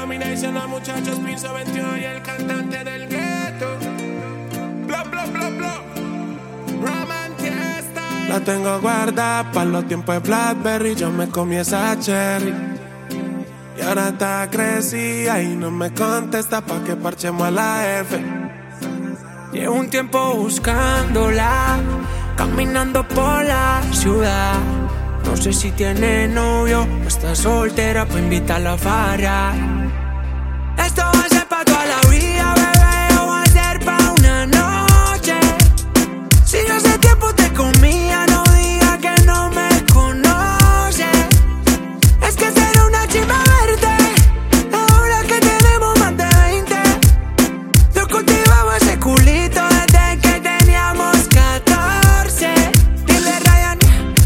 domination, los muchachos Pienso 21 y el cantante del gueto. Bla, bla, bla, bla. Romantic style. La tengo guardada para los tiempos de Blackberry. Yo me comí esa cherry. Y ahora está crecida y no me contesta pa' que parchemos a la F. Llevo un tiempo buscándola, caminando por la ciudad. No sé si tiene novio o está soltera pa' invitarla a farrear. Esto va a ser pa' toda la vida, bebé, o va a ser pa' una noche. Si yo hace tiempo te comía, no diga que no me conoce. Es que será una chimba verde, ahora que tenemos más de 20. Yo cultivaba ese culito desde que teníamos 14. Dile Ryan,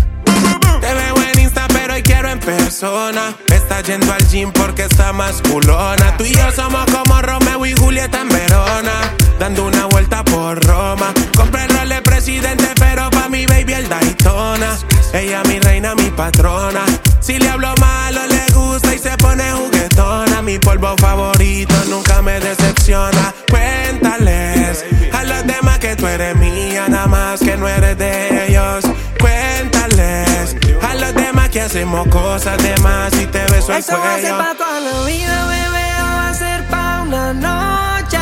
te veo en Insta pero hoy quiero en persona. Está yendo al gym porque está más culona. Tú y yo somos como Romeo y Julieta en Verona, dando una vuelta por Roma. Compré el rol de presidente pero pa' mi baby el Daytona. Ella mi reina, mi patrona. Si le hablo malo le gusta y se pone juguetona. Mi polvo favorito nunca me decepciona. Cuéntales a los demás que tú eres mía, nada más que no eres de ellos. Cuéntales a los demás que hacemos cosas de más y te beso el esto va a ser cuello. pa' toda la vida, bebé, o va a ser pa' una noche.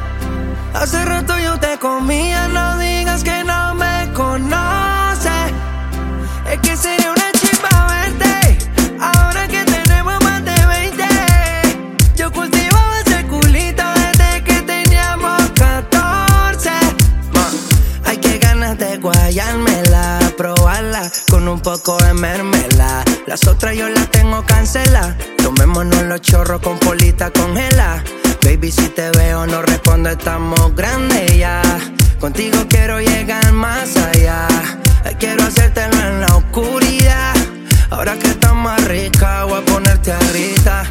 Hace rato yo te comía, no digas que no me conoces. Es que sería una chimba verte, ahora que tenemos más de 20. Yo cultivaba ese culito desde que teníamos 14. Ay, qué ganas de guayármela, probarla con un poco de mermelada. Las otras yo las tengo canceladas. Tomémonos los chorros con polita congela. Baby, si te veo no respondo, estamos grandes ya. Contigo quiero llegar más allá. Quiero hacértelo en la oscuridad. Ahora que estás más rica, voy a ponerte a gritar.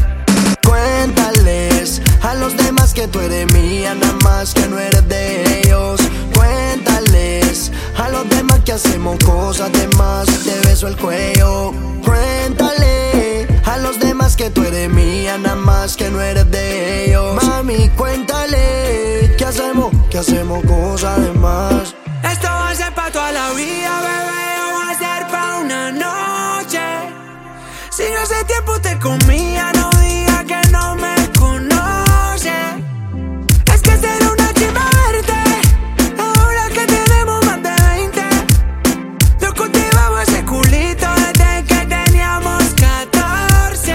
Cuéntales a los demás que tú eres mía, nada más que no eres de ellos. Cuéntales a los demás que hacemos cosas de más, te beso el cuello. Cuéntale a los demás que tú eres mía, nada más que no eres de ellos. Mami, cuéntale que hacemos cosas de más. Esto va a ser pa' toda la vida, bebé, o va a ser pa' una noche. Si yo hace tiempo te comía, no diga que no me conoce. Es que será una chimba verde, ahora que tenemos más de 20. Yo cultivaba ese culito desde que teníamos 14.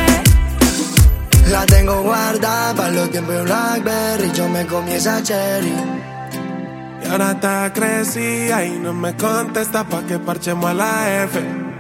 La tengo guardada para los tiempos de Blackberry. Yo me comí esa cherry. Y ahora está crecida y no me contesta pa' que parchemos a la F.